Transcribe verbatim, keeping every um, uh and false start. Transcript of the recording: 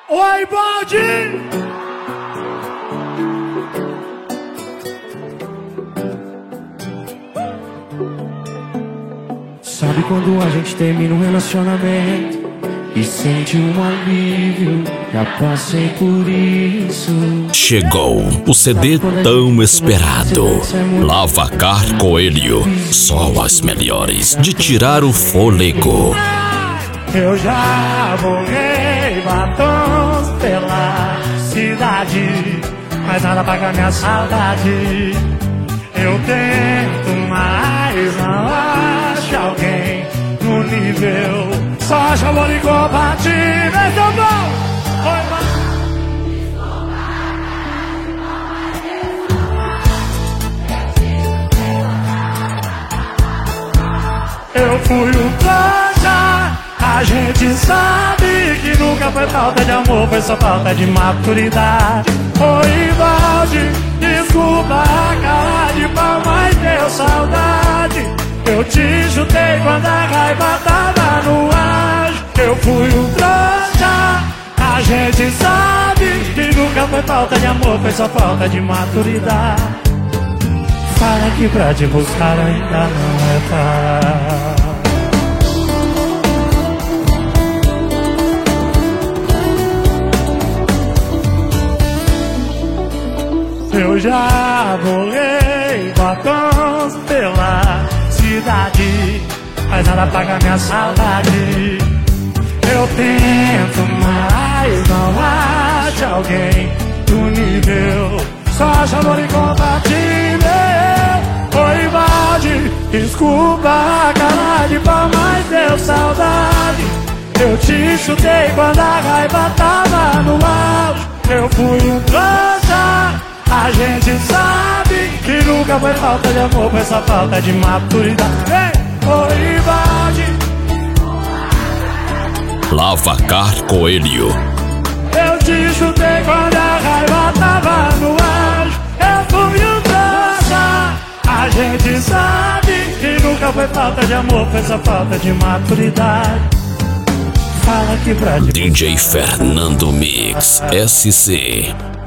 Oi, Baldi! Sabe quando a gente termina um relacionamento e sente um alívio? Já passei por isso. Chegou o C D tão esperado. Lavacar Coelho. Só as melhores de tirar o fôlego. Eu já borrei batons pela cidade, mas nada paga minha saudade. Eu tento, mas não acho alguém no nível. Só acho amor incompatível. Então bom! Oi, eu fui um trouxa. A gente sabe que nunca foi falta de amor, foi só falta de maturidade. Oi, Valde, desculpa a cara de pau, mas deu saudade. Eu te chutei quando a raiva tava no ar. Eu fui um trouxa. A gente sabe que nunca foi falta de amor, foi só falta de maturidade. Fala que pra te buscar ainda não é tarde. Eu já borrei batons pela cidade, mas nada paga minha saudade. Eu tento, mas não acho alguém do nível. Só acho amor incompatível. Oi, Valde, desculpa a cara de pau, mas deu saudade. Eu te chutei quando a raiva tava no auge. Eu fui um trouxa. A gente sabe que nunca foi falta de amor, foi só falta de maturidade. Oi, Valde. Lavacar Coelho. Eu te chutei quando a raiva tava no auge. Eu fui um trouxa. A gente sabe que nunca foi falta de amor, foi só falta de maturidade. Fala que pra D J Fernando Mix S C.